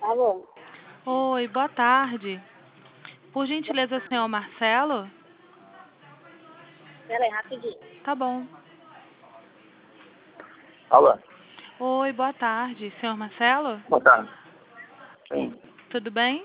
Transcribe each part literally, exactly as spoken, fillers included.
Alô? Oi, boa tarde. Por gentileza, senhor Marcelo? Pera aí, rapidinho. Tá bom. Alô? Oi, boa tarde. Senhor Marcelo? Boa tarde. Sim. Tudo bem?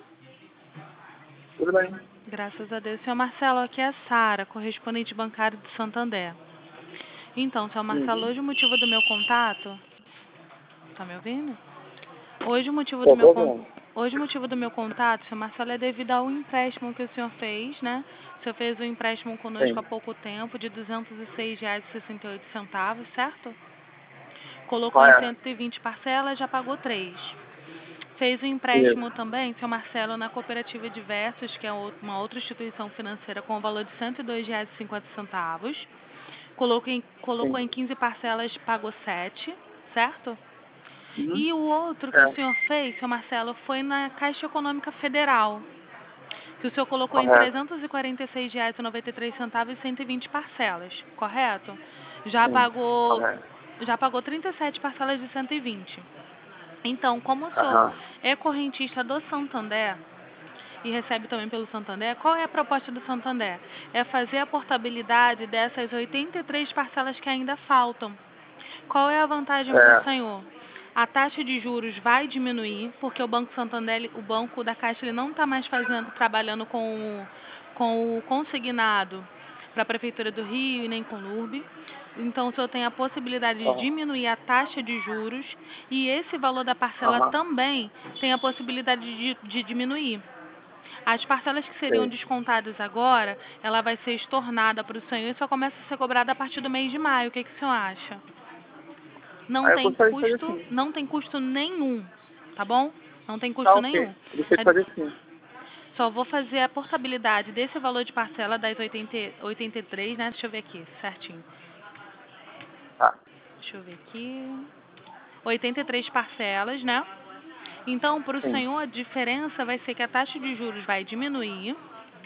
Tudo bem? Graças a Deus. Senhor Marcelo, aqui é a Sara, correspondente bancário de Santander. Então, senhor Marcelo, Uhum. hoje o motivo do meu contato... Tá me ouvindo? Hoje o motivo do Tô, meu tô con... vendo. Hoje o motivo do meu contato, senhor Marcelo, é devido ao empréstimo que o senhor fez, né? O senhor fez um empréstimo conosco Sim. há pouco tempo de duzentos e seis reais e sessenta e oito centavos, certo? Colocou Qual em é? cento e vinte parcelas, já pagou três. Fez um Isso. empréstimo também, seu Marcelo, na Cooperativa Diversos, que é uma outra instituição financeira com o valor de cento e dois reais e cinquenta centavos. Colocou em, colocou Sim. em quinze parcelas, pagou sete, certo? Uhum. E o outro que o É. senhor fez, seu Marcelo, foi na Caixa Econômica Federal, que o senhor colocou em Correto. trezentos e quarenta e seis reais e noventa e três centavos e cento e vinte parcelas, correto? Já Sim. pagou, Correto. já pagou trinta e sete parcelas de cento e vinte. Então, como o senhor Aham. é correntista do Santander e recebe também pelo Santander, qual é a proposta do Santander? É fazer a portabilidade dessas oitenta e três parcelas que ainda faltam. Qual é a vantagem para o É. senhor? A taxa de juros vai diminuir, porque o Banco Santander, o Banco da Caixa, ele não está mais fazendo, trabalhando com, com o consignado para a Prefeitura do Rio e nem com o L U R B. Então, o senhor tem a possibilidade de Aham. diminuir a taxa de juros e esse valor da parcela Aham. também tem a possibilidade de, de diminuir. As parcelas que seriam Sim. descontadas agora, ela vai ser estornada para o senhor e só começa a ser cobrada a partir do mês de maio. O que, que o senhor acha? Não Aí eu tem gostaria de fazer custo, sim. não tem custo nenhum, tá bom? Não tem Tá custo ok. nenhum. Eu gostaria de É- fazer sim. Só vou fazer a portabilidade desse valor de parcela das oitenta, oitenta e três, né? Deixa eu ver aqui, certinho. Tá. Deixa eu ver aqui. oitenta e três parcelas, né? Então, para o Sim. senhor, a diferença vai ser que a taxa de juros vai diminuir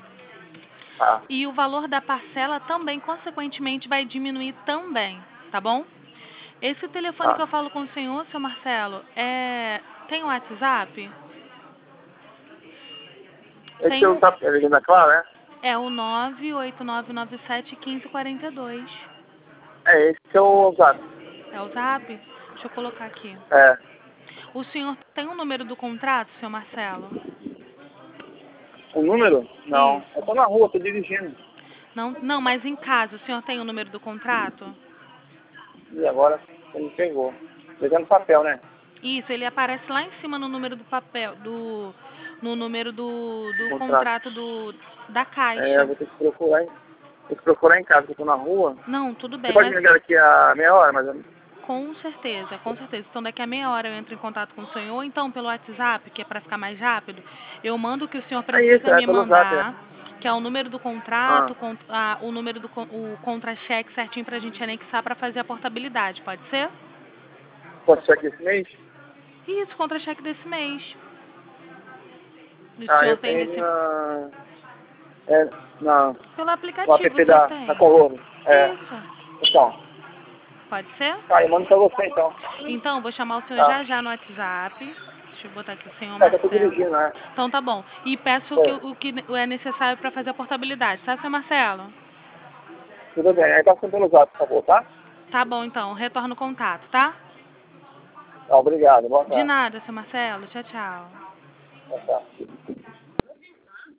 Tá. e o valor da parcela também, consequentemente, vai diminuir também, tá bom? Esse telefone que Tá. eu falo com o senhor, seu Marcelo, é... tem o WhatsApp? Esse Tem é o um... tá ligando da Clara, né? É o nove oito nove nove sete um cinco quatro dois. É, esse é o Zap. É o Zap? Deixa eu colocar aqui. É. O senhor tem o número do contrato, seu Marcelo? O número? Não. Eu Isso. tô na rua, tô dirigindo. Não, não, mas em casa, o senhor tem o número do contrato? E agora você me pegou. Pegando papel, né? Isso, ele aparece lá em cima no número do papel, do no número do, do Contrato. contrato do, da É, eu Caixa. vou ter que procurar em, ter que procurar em casa, porque eu tô na rua. Não, tudo Você bem, pode me mas ligar daqui a meia hora, mais ou menos? com certeza, com certeza. Então daqui a meia hora eu entro em contato com o senhor, ou então pelo WhatsApp, que é para ficar mais rápido, eu mando o que o senhor É isso, precisa é me pelo Zap, é. mandar, que é o número do Ah, contrato, con- ah, o número do con- o contra-cheque certinho para a gente anexar para fazer a portabilidade, pode ser? posso chegar aqui esse mês? Isso, contra-cheque desse mês. O Ah, senhor eu tem tenho ele nesse... na... É, na... Pelo no aplicativo o app senhor da, da tem. Coloro. É. Isso, Então. pode ser? Tá, eu mando pra você, então. Então, vou chamar o senhor Tá. já já no WhatsApp. Deixa eu botar aqui, senhor É, que eu tô Marcelo. dirigindo, né? Então tá bom. E peço o que, É. o que é necessário para fazer a portabilidade, tá, seu Marcelo? Tudo bem. Aí passa pelo Zap, por favor, tá? Tá bom, então. Retorno o contato, tá? Tá, obrigado. Boa De tarde. nada, seu Marcelo. Tchau, tchau. Boa tarde.